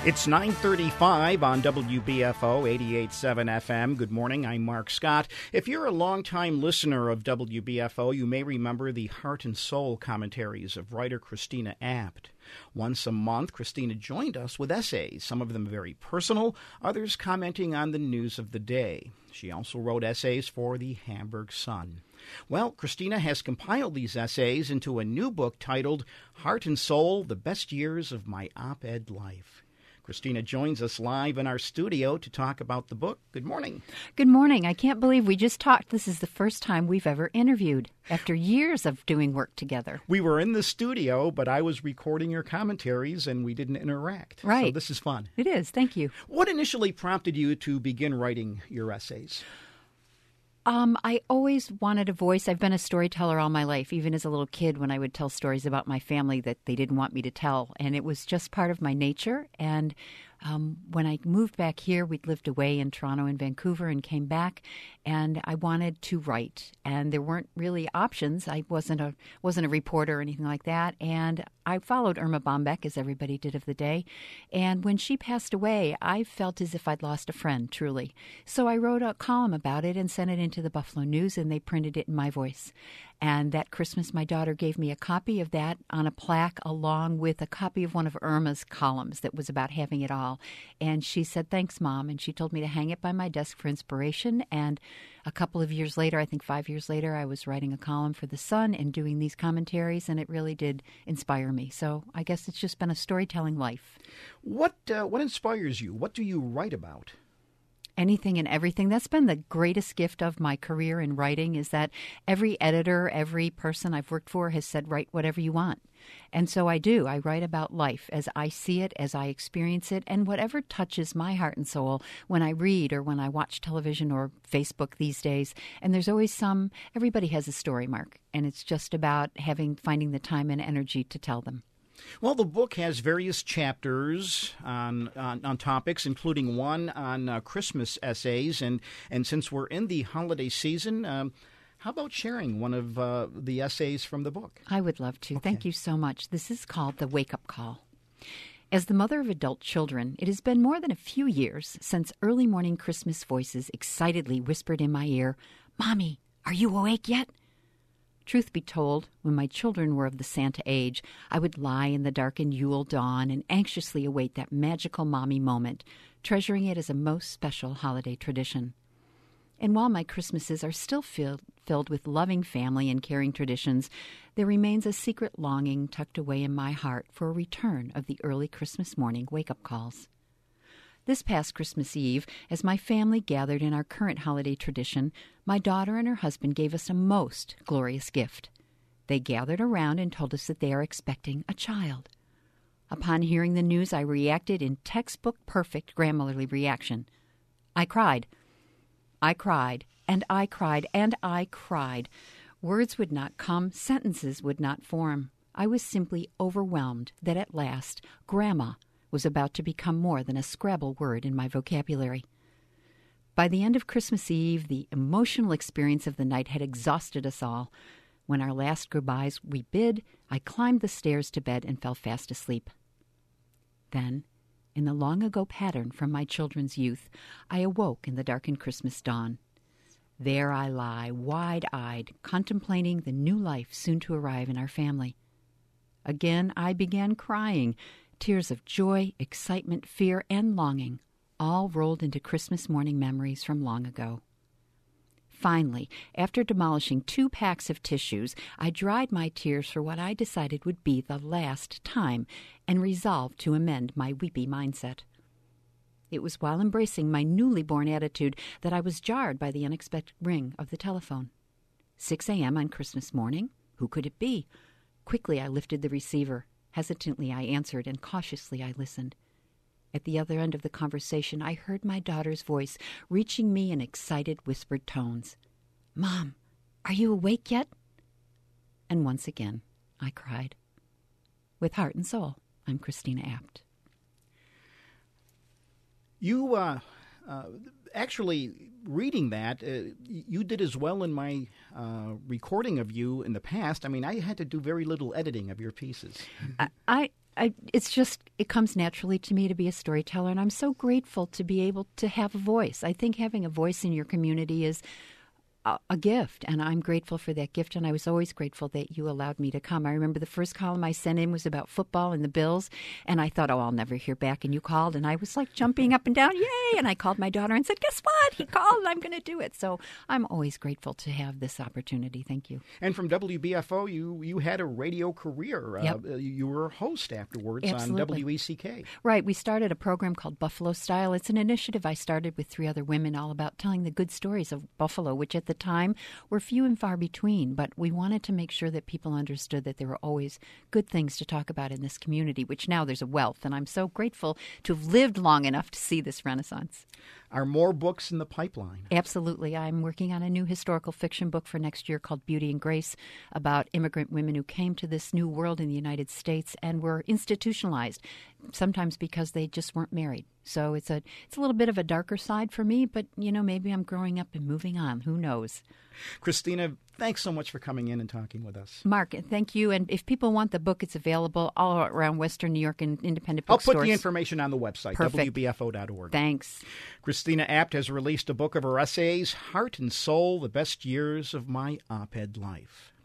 It's 9:35 on WBFO 88.7 FM. Good morning, I'm Mark Scott. If you're a longtime listener of WBFO, you may remember the Heart and Soul commentaries of writer Christina Abt. Once a month, Christina joined us with essays, some of them very personal, others commenting on the news of the day. She also wrote essays for the Hamburg Sun. Well, Christina has compiled these essays into a new book titled Heart and Soul, The Best Years of My Op-Ed Life. Christina joins us live in our studio to talk about the book. Good morning. Good morning. I can't believe we just talked. This is the first time we've ever interviewed after years of doing work together. We were in the studio, but I was recording your commentaries and we didn't interact. Right. So this is fun. It is. Thank you. What initially prompted you to begin writing your essays? I always wanted a voice. I've been a storyteller all my life, even as a little kid when I would tell stories about my family that they didn't want me to tell. And it was just part of my nature. And when I moved back here, we'd lived away in Toronto and Vancouver and came back, and I wanted to write. And there weren't really options. I wasn't a reporter or anything like that. And I followed Irma Bombeck, as everybody did of the day. And when she passed away, I felt as if I'd lost a friend, truly. So I wrote a column about it and sent it into the Buffalo News, and they printed it in my voice. And that Christmas, my daughter gave me a copy of that on a plaque along with a copy of one of Irma's columns that was about having it all. And she said, "Thanks, Mom." And she told me to hang it by my desk for inspiration. And a couple of years later, I think 5 years later, I was writing a column for The Sun and doing these commentaries, and it really did inspire me. So I guess it's just been a storytelling life. What inspires you? What do you write about? Anything and everything. That's been the greatest gift of my career in writing, is that every editor, every person I've worked for has said, write whatever you want. And so I do. I write about life as I see it, as I experience it, and whatever touches my heart and soul when I read or when I watch television or Facebook these days. And there's always everybody has a story, Mark, and it's just about finding the time and energy to tell them. Well, the book has various chapters on topics, including one on Christmas essays. And since we're in the holiday season, how about sharing one of the essays from the book? I would love to. Okay. Thank you so much. This is called The Wake-Up Call. As the mother of adult children, it has been more than a few years since early morning Christmas voices excitedly whispered in my ear, "Mommy, are you awake yet?" Truth be told, when my children were of the Santa age, I would lie in the darkened Yule dawn and anxiously await that magical mommy moment, treasuring it as a most special holiday tradition. And while my Christmases are still filled with loving family and caring traditions, there remains a secret longing tucked away in my heart for a return of the early Christmas morning wake-up calls. This past Christmas Eve, as my family gathered in our current holiday tradition, my daughter and her husband gave us a most glorious gift. They gathered around and told us that they are expecting a child. Upon hearing the news, I reacted in textbook perfect Grammarly reaction. I cried. I cried, and I cried, and I cried. Words would not come, sentences would not form. I was simply overwhelmed that at last, Grandma was about to become more than a Scrabble word in my vocabulary. By the end of Christmas Eve, the emotional experience of the night had exhausted us all. When our last goodbyes we bid, I climbed the stairs to bed and fell fast asleep. Then, in the long-ago pattern from my children's youth, I awoke in the darkened Christmas dawn. There I lie, wide-eyed, contemplating the new life soon to arrive in our family. Again I began crying, tears of joy, excitement, fear, and longing, all rolled into Christmas morning memories from long ago. Finally, after demolishing 2 packs of tissues, I dried my tears for what I decided would be the last time and resolved to amend my weepy mindset. It was while embracing my newly born attitude that I was jarred by the unexpected ring of the telephone. 6 a.m. on Christmas morning? Who could it be? Quickly I lifted the receiver. Hesitantly I answered, and cautiously I listened. At the other end of the conversation, I heard my daughter's voice reaching me in excited, whispered tones. "Mom, are you awake yet?" And once again, I cried. With heart and soul, I'm Christina Abt. You actually, reading that, you did as well in my recording of you in the past. I mean, I had to do very little editing of your pieces. it comes naturally to me to be a storyteller, and I'm so grateful to be able to have a voice. I think having a voice in your community is a gift, and I'm grateful for that gift, and I was always grateful that you allowed me to come. I remember the first column I sent in was about football and the Bills, and I thought, I'll never hear back, and you called, and I was like jumping up and down, yay, and I called my daughter and said, guess what? He called, and I'm going to do it. So I'm always grateful to have this opportunity. Thank you. And from WBFO, you had a radio career. Yep. You were a host afterwards Absolutely. on WECK. Right. We started a program called Buffalo Style. It's an initiative I started with 3 other women, all about telling the good stories of Buffalo, which at the time were few and far between, but we wanted to make sure that people understood that there were always good things to talk about in this community, which now there's a wealth, and I'm so grateful to have lived long enough to see this renaissance. Are more books in the pipeline? Absolutely. I'm working on a new historical fiction book for next year called Beauty and Grace, about immigrant women who came to this new world in the United States and were institutionalized, sometimes because they just weren't married. So it's a little bit of a darker side for me, but, maybe I'm growing up and moving on. Who knows? Christina, thanks so much for coming in and talking with us. Mark, thank you. And if people want the book, it's available all around Western New York and independent bookstores. I'll put the information on the website, Perfect. WBFO.org. Thanks. Christina Apt has released a book of her essays, Heart and Soul, The Best Years of My Op-Ed Life.